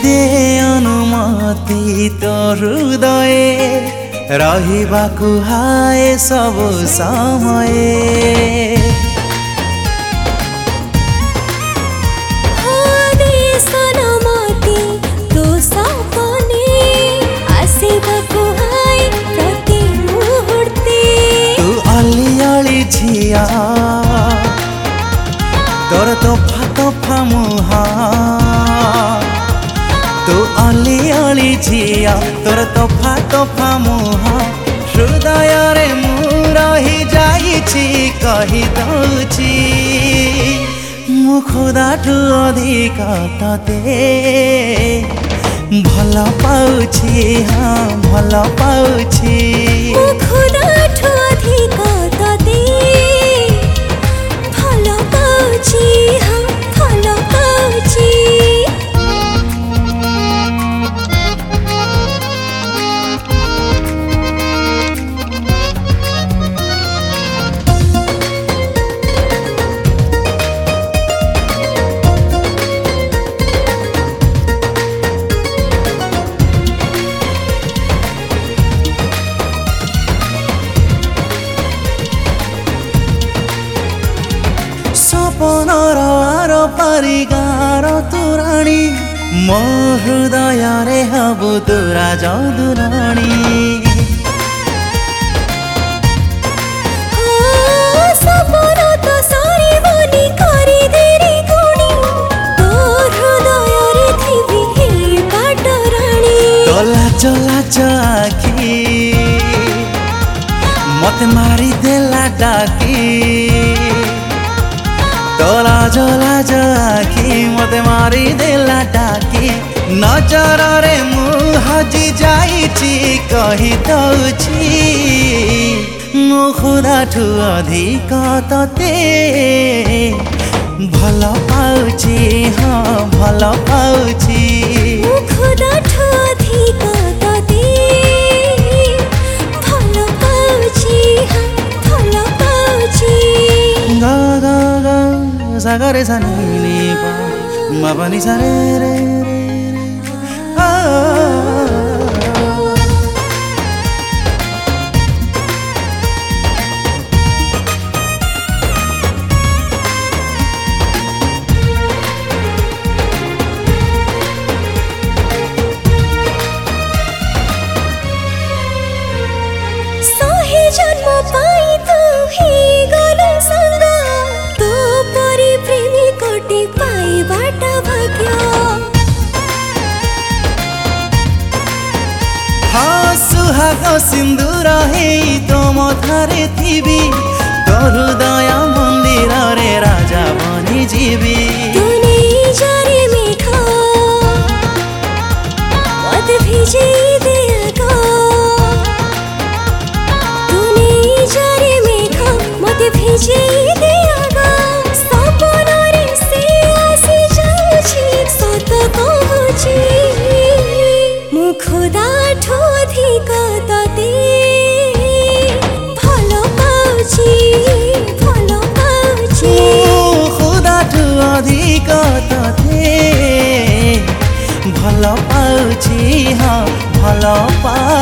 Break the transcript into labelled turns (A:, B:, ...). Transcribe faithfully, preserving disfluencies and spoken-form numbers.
A: दे अनुमति तो हृदय रहिबाकु हाय सब समय झिया तोर तोफा तोफा मुहा तू अली अली झिया तोर तोफा तोफा मुहा हृदय रे मु रही जाइछि कहि दउछि मु खुदाठु अधिक तते भल पाउछि हाँ भल पाउछि
B: मु खुदाठु अधिक तते भल पाउछि हाँ भल पाउछि
A: सपनर आर परिगार तुराणी मो हृदय रे हबु तुरा जादुराणी
B: सपन तो सारी बनी करी देरी गुणी तो हृदय रे थिबी हे बाटराणी
A: तो लाज लाज आखी मत मारी देला डाकी तो लाज लाज आखि मते मारी देला डाकी नजर रे मु हजी जाइछि कहि दउछि मु खुदाठु अधिक तते भल पाउछि हाँ भल पाउछि
B: मु खुदाठु अधिक तते भल पाउछि हाँ भल पाउछि
A: गा गा गा सा गा रे सा नि नि पा मा पा नि सा रे रे रे आ
B: सहे जन्म पाई तू ही गलो संग तो परी प्रेमी कोटि पाई बाटा भाग्य
A: हाँ सुहाग सिंदूर हे तो मथारे थिबी तो हृदय मंदिर रे राजा बनी जीवी
B: तूने जारे मेघा मत भिजे दिया गो तूने जारे मेघा मत भिजे दिया गो सपन रे से आसी जाउछि सत कहूछि मु खुदाठु अधिक तते भल पाउछि भल पाउछि
A: खुदाठु अधिक तते भल पाउछि हाँ भल पा